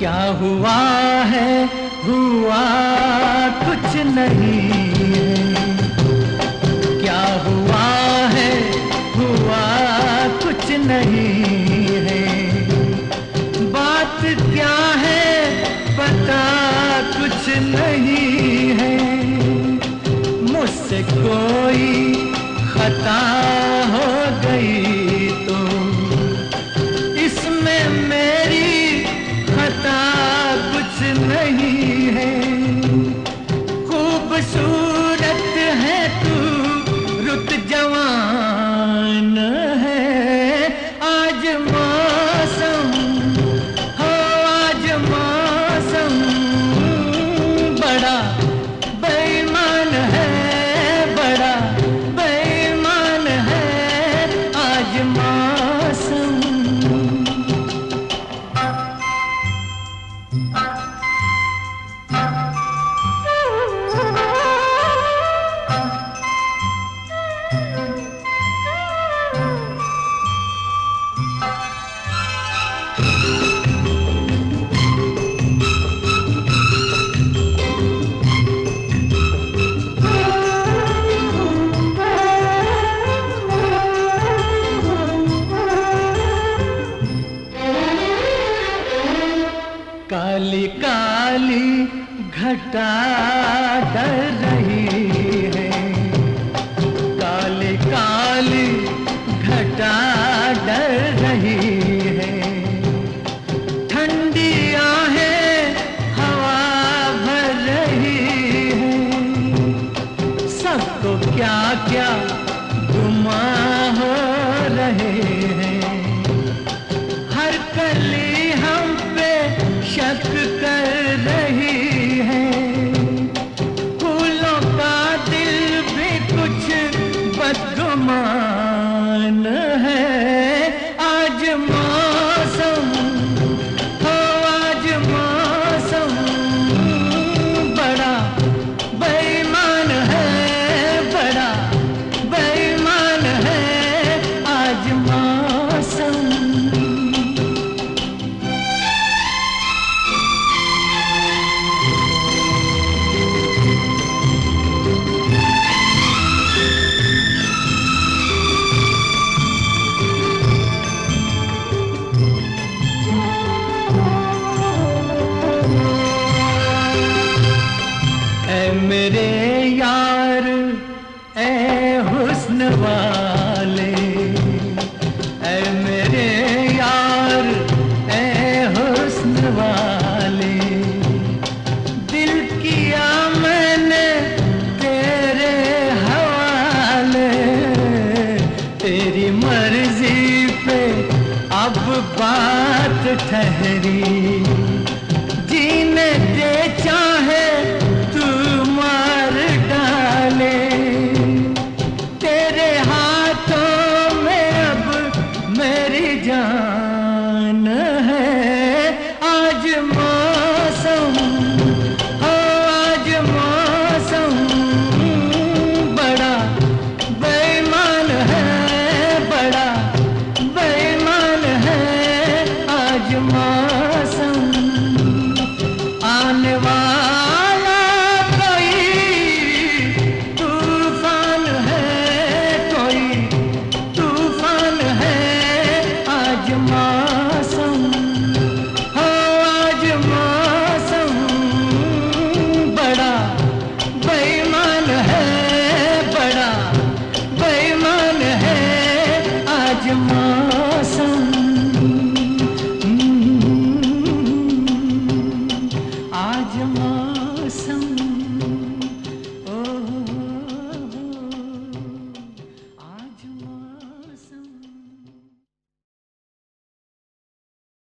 क्या हुआ है, हुआ कुछ नहीं है। क्या हुआ है, हुआ कुछ नहीं है। बात क्या है पता कुछ नहीं है। मुझसे कोई खता हो गई तो इसमें मेरी खता कुछ नहीं है। खूबसूरत है तू, रुत जवान है। आज मौसम हो, आज मौसम बड़ा बेईमान है, बड़ा बेईमान है आज मौसम। काली काली घटा डर रही है। काली काली घटा डर रही है। ठंडी आहें हवा भर रही है। सबको क्या क्या गुमा हो रहे हैं। हर कली हम पे शक कर रही है। फूलों का दिल भी कुछ बदगुमान है। आज मौसम हो, आज मौसम बड़ा बेईमान है, बड़ा बेईमान है आज मौसम। मेरे यार ए हुस्न वाले, ए मेरे यार ए हुस्न वाले। दिल किया मैंने तेरे हवाले। तेरी मर्जी पे अब बात ठहरी। जीने दे चाहे तेरे हाथों में अब मेरी जान है। आज मौसम हो, आज मौसम बड़ा बेईमान है, बड़ा बेईमान है आज मौसम। आने वाला तूफान है आज मौसम हो, आज मौसम बड़ा बेईमान है, बड़ा बेईमान है आज मौसम। आज मौसम